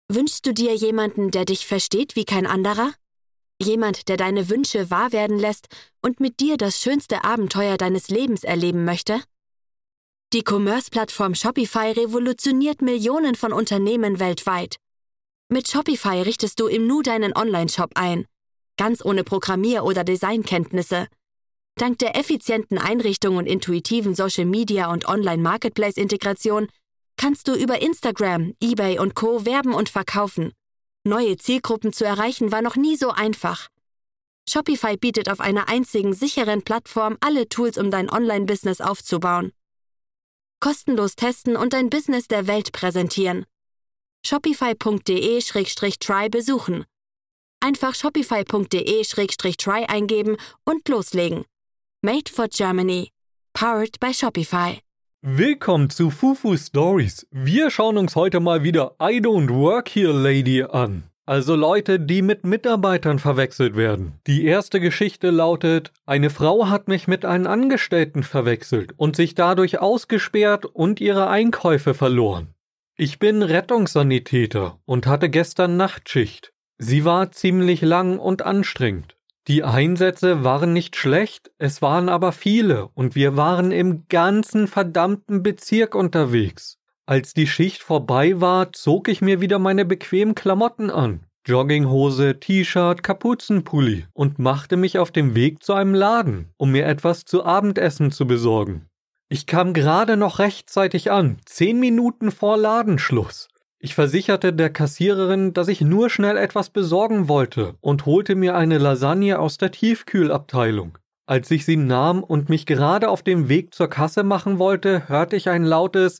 Wünschst du dir jemanden, der dich versteht wie kein anderer? Jemand, der deine Wünsche wahr werden lässt und mit dir das schönste Abenteuer deines Lebens erleben möchte? Die Commerce-Plattform Shopify revolutioniert Millionen von Unternehmen weltweit. Mit Shopify richtest du im Nu deinen Online-Shop ein, ganz ohne Programmier- oder Designkenntnisse. Dank der effizienten Einrichtung und intuitiven Social-Media- und Online-Marketplace-Integration kannst du über Instagram, eBay und Co. werben und verkaufen. Neue Zielgruppen zu erreichen war noch nie so einfach. Shopify bietet auf einer einzigen sicheren Plattform alle Tools, um dein Online-Business aufzubauen. Kostenlos testen und dein Business der Welt präsentieren. Shopify.de/try besuchen. Einfach shopify.de/try eingeben und loslegen. Made for Germany. Powered by Shopify. Willkommen zu Fufu Stories. Wir schauen uns heute mal wieder I Don't Work Here Lady an. Also Leute, die mit Mitarbeitern verwechselt werden. Die erste Geschichte lautet: Eine Frau hat mich mit einem Angestellten verwechselt und sich dadurch ausgesperrt und ihre Einkäufe verloren. Ich bin Rettungssanitäter und hatte gestern Nachtschicht. Sie war ziemlich lang und anstrengend. Die Einsätze waren nicht schlecht, es waren aber viele und wir waren im ganzen verdammten Bezirk unterwegs. Als die Schicht vorbei war, zog ich mir wieder meine bequemen Klamotten an. Jogginghose, T-Shirt, Kapuzenpulli und machte mich auf den Weg zu einem Laden, um mir etwas zu Abendessen zu besorgen. Ich kam gerade noch rechtzeitig an, 10 Minuten vor Ladenschluss. Ich versicherte der Kassiererin, dass ich nur schnell etwas besorgen wollte und holte mir eine Lasagne aus der Tiefkühlabteilung. Als ich sie nahm und mich gerade auf dem Weg zur Kasse machen wollte, hörte ich ein lautes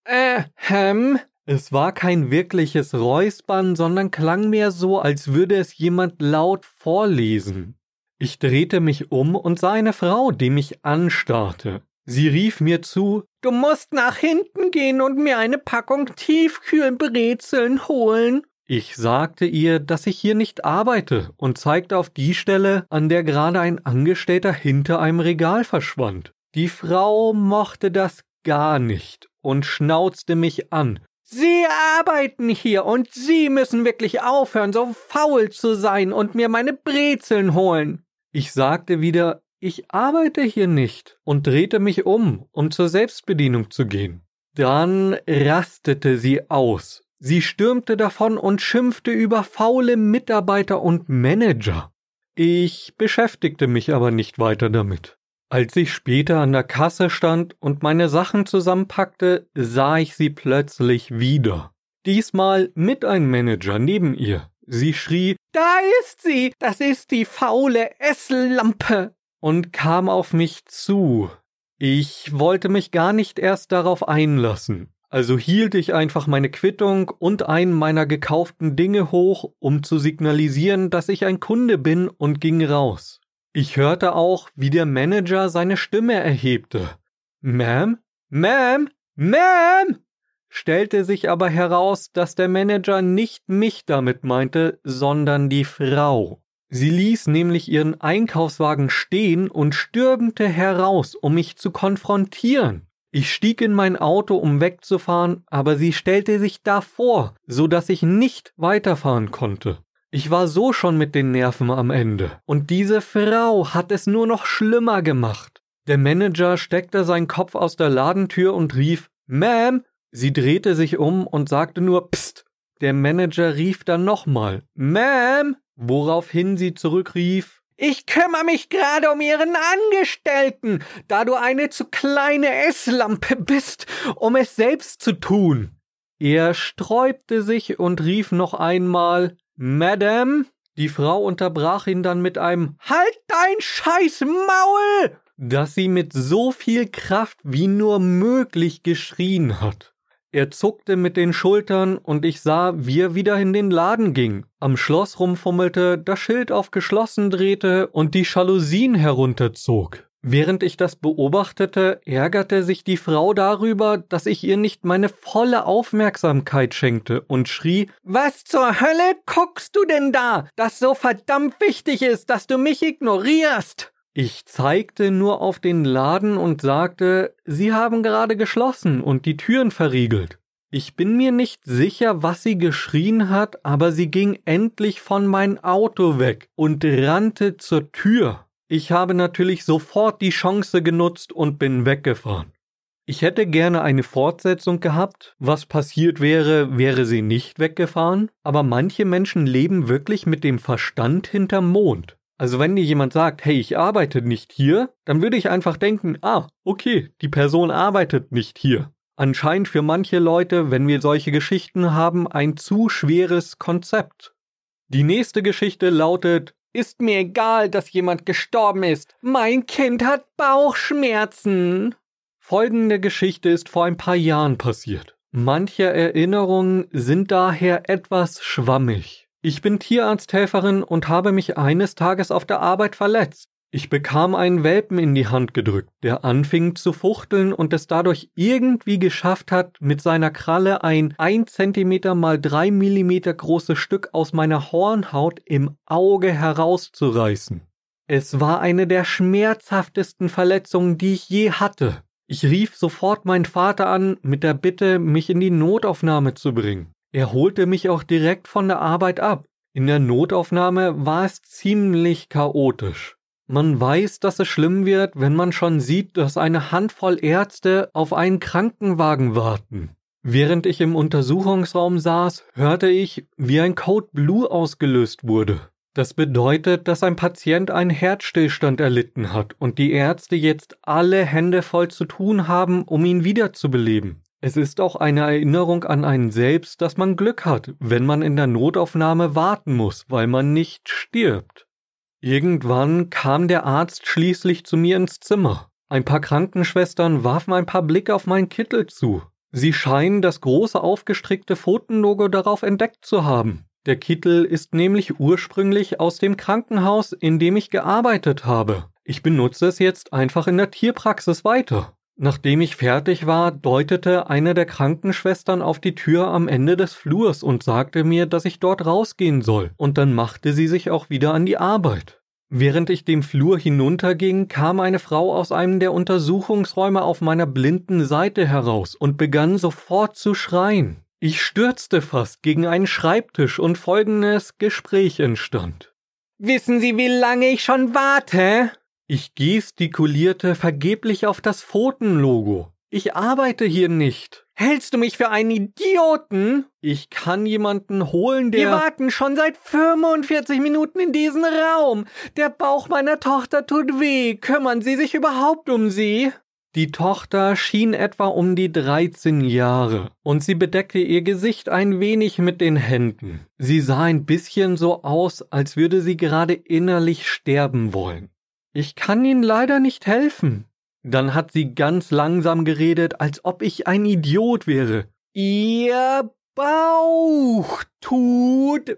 Es war kein wirkliches Räuspern, sondern klang mehr so, als würde es jemand laut vorlesen. Ich drehte mich um und sah eine Frau, die mich anstarrte. Sie rief mir zu: Du musst nach hinten gehen und mir eine Packung Tiefkühlbrezeln holen. Ich sagte ihr, dass ich hier nicht arbeite und zeigte auf die Stelle, an der gerade ein Angestellter hinter einem Regal verschwand. Die Frau mochte das gar nicht und schnauzte mich an. Sie arbeiten hier und Sie müssen wirklich aufhören, so faul zu sein und mir meine Brezeln holen. Ich sagte wieder: Ich arbeite hier nicht und drehte mich um zur Selbstbedienung zu gehen. Dann rastete sie aus. Sie stürmte davon und schimpfte über faule Mitarbeiter und Manager. Ich beschäftigte mich aber nicht weiter damit. Als ich später an der Kasse stand und meine Sachen zusammenpackte, sah ich sie plötzlich wieder. Diesmal mit einem Manager neben ihr. Sie schrie: Da ist sie! Das ist die faule Esslampe! Und kam auf mich zu. Ich wollte mich gar nicht erst darauf einlassen. Also hielt ich einfach meine Quittung und einen meiner gekauften Dinge hoch, um zu signalisieren, dass ich ein Kunde bin, und ging raus. Ich hörte auch, wie der Manager seine Stimme erhebte. Ma'am? Ma'am? Ma'am? Stellte sich aber heraus, dass der Manager nicht mich damit meinte, sondern die Frau. Sie ließ nämlich ihren Einkaufswagen stehen und stürmte heraus, um mich zu konfrontieren. Ich stieg in mein Auto, um wegzufahren, aber sie stellte sich davor, so dass ich nicht weiterfahren konnte. Ich war so schon mit den Nerven am Ende und diese Frau hat es nur noch schlimmer gemacht. Der Manager steckte seinen Kopf aus der Ladentür und rief: Ma'am! Sie drehte sich um und sagte nur: Psst! Der Manager rief dann nochmal: Ma'am! Woraufhin sie zurückrief: Ich kümmere mich gerade um Ihren Angestellten, da du eine zu kleine Esslampe bist, um es selbst zu tun. Er sträubte sich und rief noch einmal: Madame? Die Frau unterbrach ihn dann mit einem Halt dein scheiß Maul! Das sie mit so viel Kraft wie nur möglich geschrien hat. Er zuckte mit den Schultern und ich sah, wie er wieder in den Laden ging, am Schloss rumfummelte, das Schild auf geschlossen drehte und die Jalousien herunterzog. Während ich das beobachtete, ärgerte sich die Frau darüber, dass ich ihr nicht meine volle Aufmerksamkeit schenkte und schrie: Was zur Hölle guckst du denn da, das so verdammt wichtig ist, dass du mich ignorierst? Ich zeigte nur auf den Laden und sagte: Sie haben gerade geschlossen und die Türen verriegelt. Ich bin mir nicht sicher, was sie geschrien hat, aber sie ging endlich von meinem Auto weg und rannte zur Tür. Ich habe natürlich sofort die Chance genutzt und bin weggefahren. Ich hätte gerne eine Fortsetzung gehabt. Was passiert wäre, wäre sie nicht weggefahren. Aber manche Menschen leben wirklich mit dem Verstand hinterm Mond. Also wenn dir jemand sagt, hey, ich arbeite nicht hier, dann würde ich einfach denken, okay, die Person arbeitet nicht hier. Anscheinend für manche Leute, wenn wir solche Geschichten haben, ein zu schweres Konzept. Die nächste Geschichte lautet: Ist mir egal, dass jemand gestorben ist. Mein Kind hat Bauchschmerzen. Folgende Geschichte ist vor ein paar Jahren passiert. Manche Erinnerungen sind daher etwas schwammig. Ich bin Tierarzthelferin und habe mich eines Tages auf der Arbeit verletzt. Ich bekam einen Welpen in die Hand gedrückt, der anfing zu fuchteln und es dadurch irgendwie geschafft hat, mit seiner Kralle ein 1 cm mal 3 mm großes Stück aus meiner Hornhaut im Auge herauszureißen. Es war eine der schmerzhaftesten Verletzungen, die ich je hatte. Ich rief sofort meinen Vater an mit der Bitte, mich in die Notaufnahme zu bringen. Er holte mich auch direkt von der Arbeit ab. In der Notaufnahme war es ziemlich chaotisch. Man weiß, dass es schlimm wird, wenn man schon sieht, dass eine Handvoll Ärzte auf einen Krankenwagen warten. Während ich im Untersuchungsraum saß, hörte ich, wie ein Code Blue ausgelöst wurde. Das bedeutet, dass ein Patient einen Herzstillstand erlitten hat und die Ärzte jetzt alle Hände voll zu tun haben, um ihn wiederzubeleben. Es ist auch eine Erinnerung an einen selbst, dass man Glück hat, wenn man in der Notaufnahme warten muss, weil man nicht stirbt. Irgendwann kam der Arzt schließlich zu mir ins Zimmer. Ein paar Krankenschwestern warfen ein paar Blicke auf meinen Kittel zu. Sie scheinen das große aufgestrickte Pfotenlogo darauf entdeckt zu haben. Der Kittel ist nämlich ursprünglich aus dem Krankenhaus, in dem ich gearbeitet habe. Ich benutze es jetzt einfach in der Tierpraxis weiter. Nachdem ich fertig war, deutete eine der Krankenschwestern auf die Tür am Ende des Flurs und sagte mir, dass ich dort rausgehen soll, und dann machte sie sich auch wieder an die Arbeit. Während ich den Flur hinunterging, kam eine Frau aus einem der Untersuchungsräume auf meiner blinden Seite heraus und begann sofort zu schreien. Ich stürzte fast gegen einen Schreibtisch und folgendes Gespräch entstand. »Wissen Sie, wie lange ich schon warte?« Ich gestikulierte vergeblich auf das Pfotenlogo. »Ich arbeite hier nicht.« »Hältst du mich für einen Idioten?« »Ich kann jemanden holen, der...« »Wir warten schon seit 45 Minuten in diesem Raum. Der Bauch meiner Tochter tut weh. Kümmern Sie sich überhaupt um sie?« Die Tochter schien etwa um die 13 Jahre und sie bedeckte ihr Gesicht ein wenig mit den Händen. Sie sah ein bisschen so aus, als würde sie gerade innerlich sterben wollen. »Ich kann Ihnen leider nicht helfen.« Dann hat sie ganz langsam geredet, als ob ich ein Idiot wäre. »Ihr Bauch tut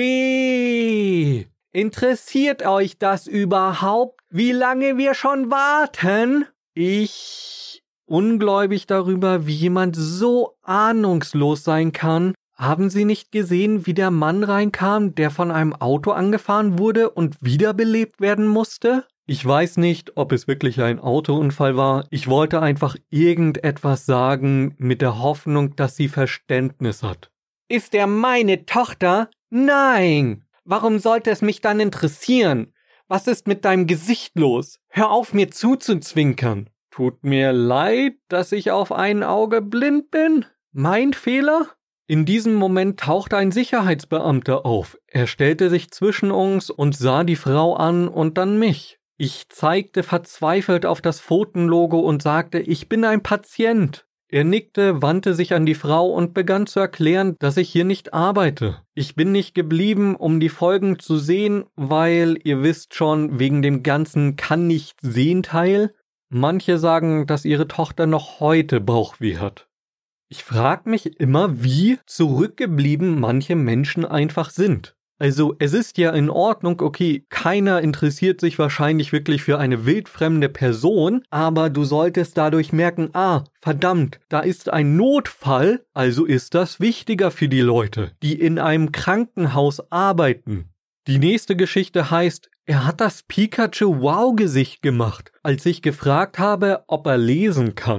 weh. Interessiert euch das überhaupt, wie lange wir schon warten?« Ich, ungläubig darüber, wie jemand so ahnungslos sein kann. Haben Sie nicht gesehen, wie der Mann reinkam, der von einem Auto angefahren wurde und wiederbelebt werden musste? Ich weiß nicht, ob es wirklich ein Autounfall war. Ich wollte einfach irgendetwas sagen mit der Hoffnung, dass sie Verständnis hat. Ist er meine Tochter? Nein! Warum sollte es mich dann interessieren? Was ist mit deinem Gesicht los? Hör auf, mir zuzuzwinkern. Tut mir leid, dass ich auf ein Auge blind bin. Mein Fehler? In diesem Moment tauchte ein Sicherheitsbeamter auf. Er stellte sich zwischen uns und sah die Frau an und dann mich. Ich zeigte verzweifelt auf das Pfotenlogo und sagte, ich bin ein Patient. Er nickte, wandte sich an die Frau und begann zu erklären, dass ich hier nicht arbeite. Ich bin nicht geblieben, um die Folgen zu sehen, weil, ihr wisst schon, wegen dem ganzen Kann-nicht-sehen-Teil. Manche sagen, dass ihre Tochter noch heute Bauchweh hat. Ich frage mich immer, wie zurückgeblieben manche Menschen einfach sind. Also es ist ja in Ordnung, okay, keiner interessiert sich wahrscheinlich wirklich für eine wildfremde Person, aber du solltest dadurch merken, verdammt, da ist ein Notfall, also ist das wichtiger für die Leute, die in einem Krankenhaus arbeiten. Die nächste Geschichte heißt, er hat das Pikachu-Wow-Gesicht gemacht, als ich gefragt habe, ob er lesen kann.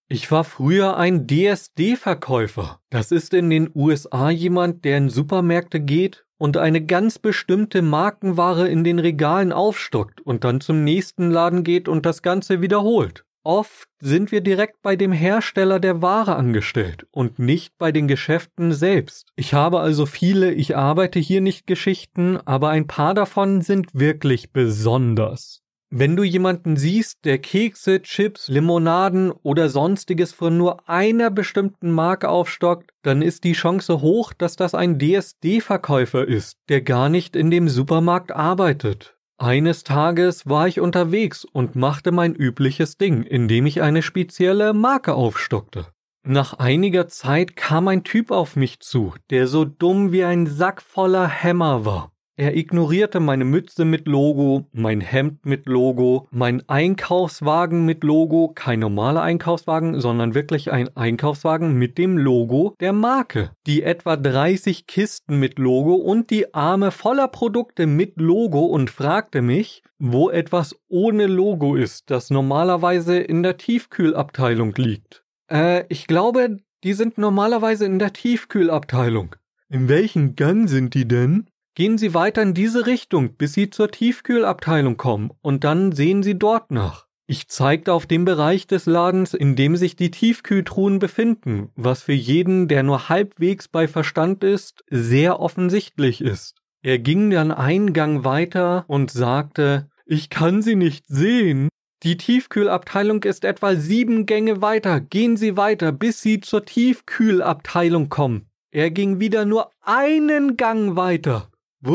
Ich war früher ein DSD-Verkäufer. Das ist in den USA jemand, der in Supermärkte geht und eine ganz bestimmte Markenware in den Regalen aufstockt und dann zum nächsten Laden geht und das Ganze wiederholt. Oft sind wir direkt bei dem Hersteller der Ware angestellt und nicht bei den Geschäften selbst. Ich habe also ich arbeite hier nicht Geschichten, aber ein paar davon sind wirklich besonders. Wenn du jemanden siehst, der Kekse, Chips, Limonaden oder sonstiges von nur einer bestimmten Marke aufstockt, dann ist die Chance hoch, dass das ein DSD-Verkäufer ist, der gar nicht in dem Supermarkt arbeitet. Eines Tages war ich unterwegs und machte mein übliches Ding, indem ich eine spezielle Marke aufstockte. Nach einiger Zeit kam ein Typ auf mich zu, der so dumm wie ein Sack voller Hämmer war. Er ignorierte meine Mütze mit Logo, mein Hemd mit Logo, mein Einkaufswagen mit Logo, kein normaler Einkaufswagen, sondern wirklich ein Einkaufswagen mit dem Logo der Marke, die etwa 30 Kisten mit Logo und die Arme voller Produkte mit Logo und fragte mich, wo etwas ohne Logo ist, das normalerweise in der Tiefkühlabteilung liegt. Ich glaube, die sind normalerweise in der Tiefkühlabteilung. In welchem Gang sind die denn? Gehen Sie weiter in diese Richtung, bis Sie zur Tiefkühlabteilung kommen und dann sehen Sie dort nach. Ich zeigte auf den Bereich des Ladens, in dem sich die Tiefkühltruhen befinden, was für jeden, der nur halbwegs bei Verstand ist, sehr offensichtlich ist. Er ging dann einen Gang weiter und sagte, ich kann Sie nicht sehen. Die Tiefkühlabteilung ist etwa 7 Gänge weiter. Gehen Sie weiter, bis Sie zur Tiefkühlabteilung kommen. Er ging wieder nur einen Gang weiter.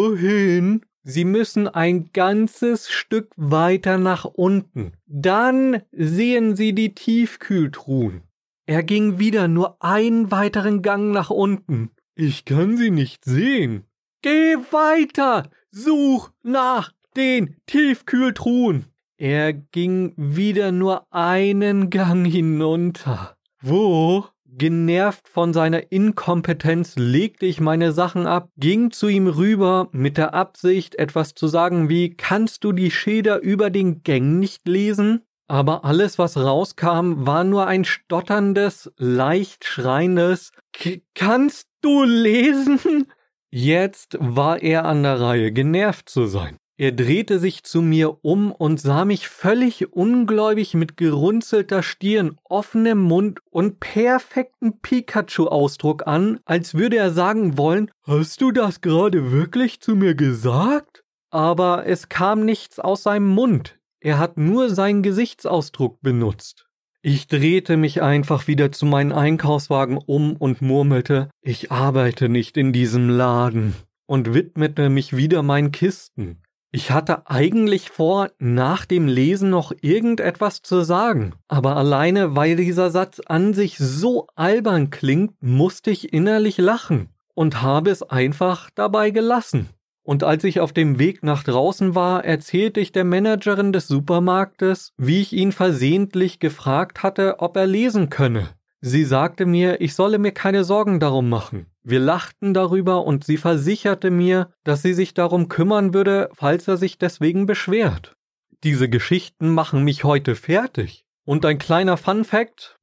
Wohin? Sie müssen ein ganzes Stück weiter nach unten. Dann sehen Sie die Tiefkühltruhen. Er ging wieder nur einen weiteren Gang nach unten. Ich kann sie nicht sehen. Geh weiter! Such nach den Tiefkühltruhen! Er ging wieder nur einen Gang hinunter. Wo? Genervt von seiner Inkompetenz legte ich meine Sachen ab, ging zu ihm rüber mit der Absicht, etwas zu sagen wie, kannst du die Schilder über den Gängen nicht lesen? Aber alles, was rauskam, war nur ein stotterndes, leicht schreiendes, kannst du lesen? Jetzt war er an der Reihe, genervt zu sein. Er drehte sich zu mir um und sah mich völlig ungläubig mit gerunzelter Stirn, offenem Mund und perfekten Pikachu-Ausdruck an, als würde er sagen wollen, hast du das gerade wirklich zu mir gesagt? Aber es kam nichts aus seinem Mund, er hat nur seinen Gesichtsausdruck benutzt. Ich drehte mich einfach wieder zu meinem Einkaufswagen um und murmelte, ich arbeite nicht in diesem Laden und widmete mich wieder meinen Kisten. Ich hatte eigentlich vor, nach dem Lesen noch irgendetwas zu sagen, aber alleine, weil dieser Satz an sich so albern klingt, musste ich innerlich lachen und habe es einfach dabei gelassen. Und als ich auf dem Weg nach draußen war, erzählte ich der Managerin des Supermarktes, wie ich ihn versehentlich gefragt hatte, ob er lesen könne. Sie sagte mir, ich solle mir keine Sorgen darum machen. Wir lachten darüber und sie versicherte mir, dass sie sich darum kümmern würde, falls er sich deswegen beschwert. Diese Geschichten machen mich heute fertig. Und ein kleiner Fun-Fact,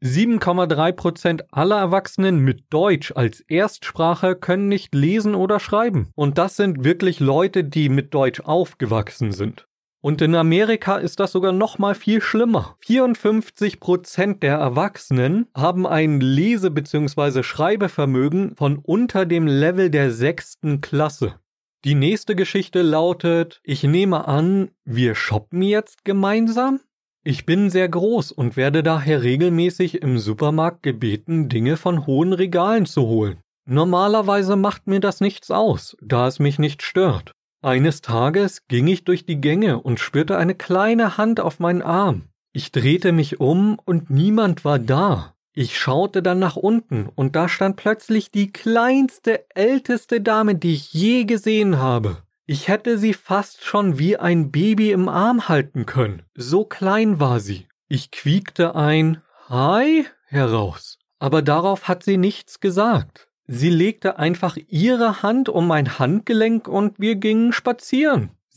7,3% aller Erwachsenen mit Deutsch als Erstsprache können nicht lesen oder schreiben. Und das sind wirklich Leute, die mit Deutsch aufgewachsen sind. Und in Amerika ist das sogar noch mal viel schlimmer. 54% der Erwachsenen haben ein Lese- bzw. Schreibevermögen von unter dem Level der 6. Klasse. Die nächste Geschichte lautet, ich nehme an, wir shoppen jetzt gemeinsam? Ich bin sehr groß und werde daher regelmäßig im Supermarkt gebeten, Dinge von hohen Regalen zu holen. Normalerweise macht mir das nichts aus, da es mich nicht stört. Eines Tages ging ich durch die Gänge und spürte eine kleine Hand auf meinen Arm. Ich drehte mich um und niemand war da. Ich schaute dann nach unten und da stand plötzlich die kleinste, älteste Dame, die ich je gesehen habe. Ich hätte sie fast schon wie ein Baby im Arm halten können. So klein war sie. Ich quiekte ein Hi heraus, aber darauf hat sie nichts gesagt. Sie legte einfach ihre Hand um mein Handgelenk und wir gingen spazieren.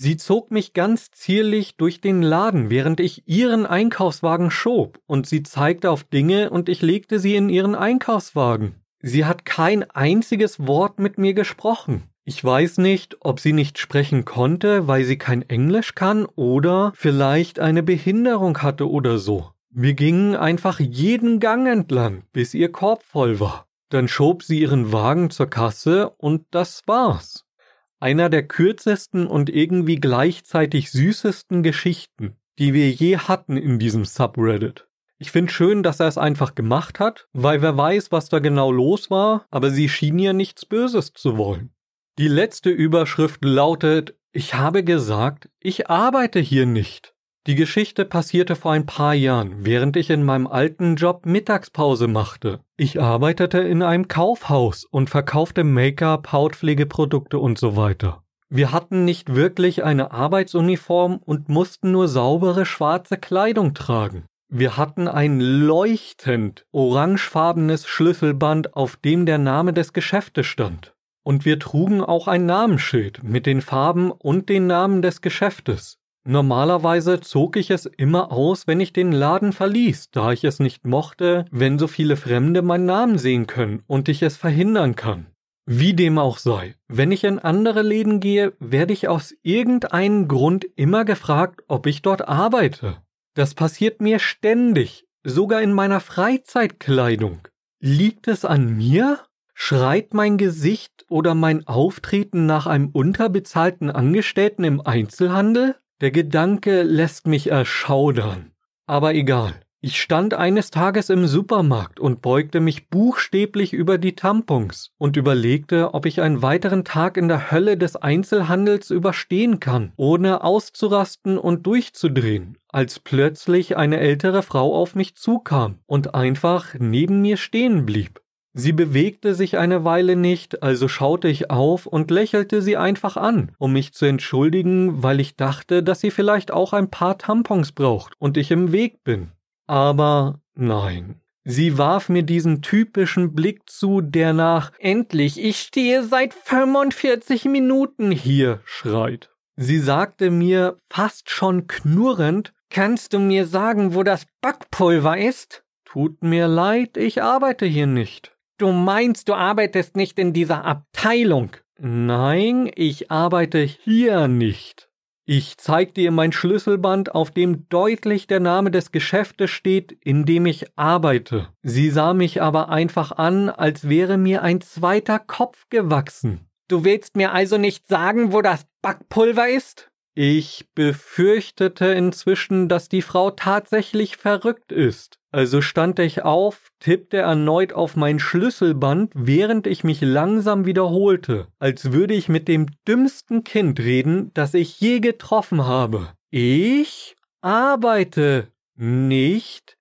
Sie zog mich ganz zierlich durch den Laden, während ich ihren Einkaufswagen schob, und sie zeigte auf Dinge und ich legte sie in ihren Einkaufswagen. Sie hat kein einziges Wort mit mir gesprochen. Ich weiß nicht, ob sie nicht sprechen konnte, weil sie kein Englisch kann oder vielleicht eine Behinderung hatte oder so. Wir gingen einfach jeden Gang entlang, bis ihr Korb voll war. Dann schob sie ihren Wagen zur Kasse und das war's. Einer der kürzesten und irgendwie gleichzeitig süßesten Geschichten, die wir je hatten in diesem Subreddit. Ich finde schön, dass er es einfach gemacht hat, weil wer weiß, was da genau los war, aber sie schien ja nichts Böses zu wollen. Die letzte Überschrift lautet: Ich habe gesagt, ich arbeite hier nicht. Die Geschichte passierte vor ein paar Jahren, während ich in meinem alten Job Mittagspause machte. Ich arbeitete in einem Kaufhaus und verkaufte Make-up, Hautpflegeprodukte und so weiter. Wir hatten nicht wirklich eine Arbeitsuniform und mussten nur saubere schwarze Kleidung tragen. Wir hatten ein leuchtend orangefarbenes Schlüsselband, auf dem der Name des Geschäftes stand. Und wir trugen auch ein Namensschild mit den Farben und den Namen des Geschäftes. Normalerweise zog ich es immer aus, wenn ich den Laden verließ, da ich es nicht mochte, wenn so viele Fremde meinen Namen sehen können und ich es verhindern kann. Wie dem auch sei, wenn ich in andere Läden gehe, werde ich aus irgendeinem Grund immer gefragt, ob ich dort arbeite. Das passiert mir ständig, sogar in meiner Freizeitkleidung. Liegt es an mir? Schreit mein Gesicht oder mein Auftreten nach einem unterbezahlten Angestellten im Einzelhandel? Der Gedanke lässt mich erschaudern. Aber egal. Ich stand eines Tages im Supermarkt und beugte mich buchstäblich über die Tampons und überlegte, ob ich einen weiteren Tag in der Hölle des Einzelhandels überstehen kann, ohne auszurasten und durchzudrehen, als plötzlich eine ältere Frau auf mich zukam und einfach neben mir stehen blieb. Sie bewegte sich eine Weile nicht, also schaute ich auf und lächelte sie einfach an, um mich zu entschuldigen, weil ich dachte, dass sie vielleicht auch ein paar Tampons braucht und ich im Weg bin. Aber nein. Sie warf mir diesen typischen Blick zu, der nach »Endlich, ich stehe seit 45 Minuten hier« schreit. Sie sagte mir fast schon knurrend, »Kannst du mir sagen, wo das Backpulver ist?« »Tut mir leid, ich arbeite hier nicht.« »Du meinst, du arbeitest nicht in dieser Abteilung?« »Nein, ich arbeite hier nicht.« Ich zeigte ihr mein Schlüsselband, auf dem deutlich der Name des Geschäftes steht, in dem ich arbeite. Sie sah mich aber einfach an, als wäre mir ein zweiter Kopf gewachsen. »Du willst mir also nicht sagen, wo das Backpulver ist?« Ich befürchtete inzwischen, dass die Frau tatsächlich verrückt ist. Also stand ich auf, tippte erneut auf mein Schlüsselband, während ich mich langsam wiederholte, als würde ich mit dem dümmsten Kind reden, das ich je getroffen habe. Ich arbeite nicht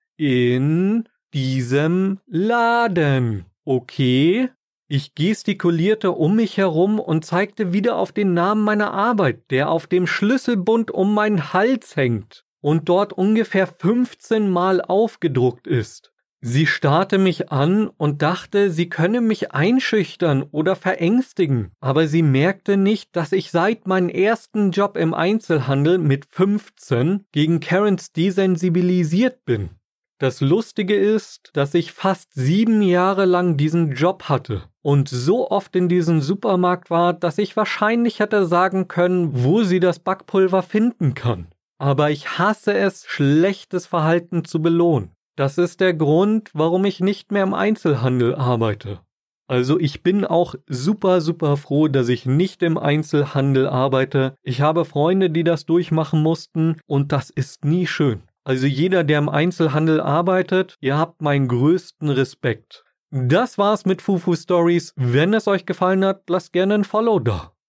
in diesem Laden, okay? Ich gestikulierte um mich herum und zeigte wieder auf den Namen meiner Arbeit, der auf dem Schlüsselbund um meinen Hals hängt und dort ungefähr 15 Mal aufgedruckt ist. Sie starrte mich an und dachte, sie könne mich einschüchtern oder verängstigen, aber sie merkte nicht, dass ich seit meinem ersten Job im Einzelhandel mit 15 gegen Karens desensibilisiert bin. Das Lustige ist, dass ich fast 7 Jahre lang diesen Job hatte und so oft in diesem Supermarkt war, dass ich wahrscheinlich hätte sagen können, wo sie das Backpulver finden kann. Aber ich hasse es, schlechtes Verhalten zu belohnen. Das ist der Grund, warum ich nicht mehr im Einzelhandel arbeite. Also ich bin auch super froh, dass ich nicht im Einzelhandel arbeite. Ich habe Freunde, die das durchmachen mussten und das ist nie schön. Also jeder, der im Einzelhandel arbeitet, ihr habt meinen größten Respekt. Das war's mit Fufu Stories. Wenn es euch gefallen hat, lasst gerne ein Follow da.